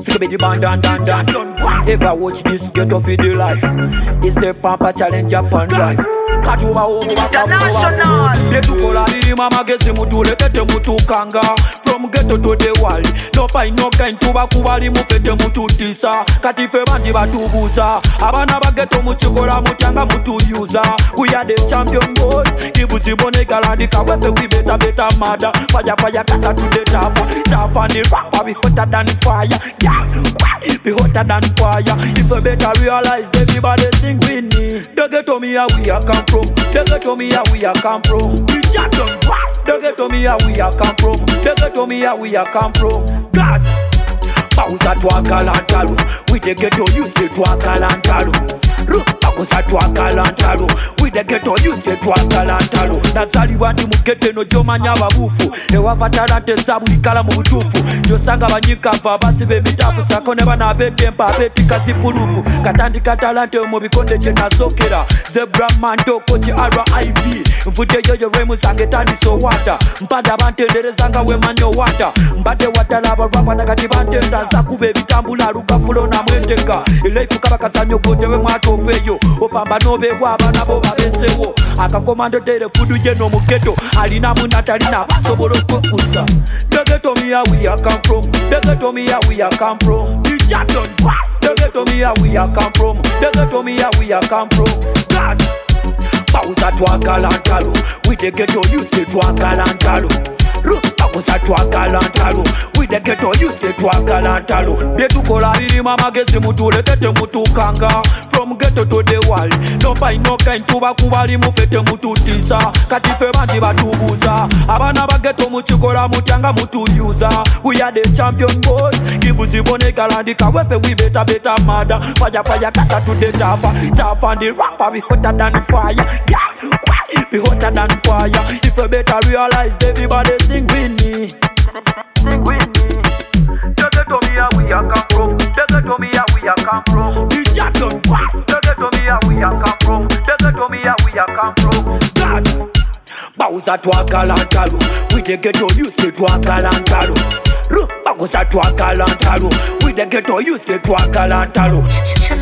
Skibidi band dan dan dan. Ever watch this get off with the life? It's a pamper challenge upon drive. Katuba omu bakabuba. Yetukola birima magezi mutulekete mutukanga. From ghetto to the world. No find no kind tuba kubali mufete mututisa. Katife bandi batubuza. Abana bageto muchikola mutyanga mutuyuza. We are the champion boys. Kibusi bone galandi kawepe we better mother. Fire kasa to the tafa. Tafa ni rapper be hotter than fire. Yeah, be hotter than fire. If you better realize everybody sing with me. Don't get to me how we are come from. Don't get to me how we are come from. We champion. Don't get to me how we are come from. Don't get to me how we are come from. Gaza. Pauza twakalantalo. We the ghetto used to twakalantalo. Pauza twakalantalo. We the ghetto used to twakalantalo. Nazaliwa ndi mugete no jomanya ababufu. Ewava talante zabu ikala mu butufu. Yosanga banyikava basi bemitafu. Sakone bana betempa betika zipurufu. Katandika talante mu bikonde je nasokera. Zebra mando kochi RIP. Mfute yoyo remu sange tani so wata. Mpada bantenderezanga we manyo wata. Mbate wata laba rapa nakati bantenda. Zakube bitambula lukafulo na mwenteka. Ileifu kaba kasanyo kote we mwato feyo. Opamba nobe waba nabo babesewo. Akakomando tere fudu jeno muketo. Alina munatalina basobolo kukusa. Don't get to me how we are come from. Don't get to me how we are come from. The champion. Don't get to me how we are come from. Don't get to me how we are come from. Gaza. Pauza twakalantalo. We the ghetto used to twakalantalo. Pauza twakalantalo. We the ghetto used to twakalantalo. Yetukola birima magezi mutulekete mutukanga. From ghetto to the world. Don't find no kind tuba kubali mufete mututisa. Katife bandi batubuza. Abana bageto muchikola mutyanga mutuyuza. We are the champion boys. Kibusi bone galandi kawepe we better mother. Fire kasa to the tafa. Tafa and the rapper be hotter than fire. Yeah, be hotter than fire. If you better realize everybody sing with me. Sing with me. Don't get to me how we are come from. Don't get to me how we are come from. The champion. Don't get to me how we are come from. Don't get to me how we are come from. Gaza. Pauza twakalantalo. We the ghetto used to twakalantalo. Pauza twakalantalo. We the ghetto used to twakalantalo.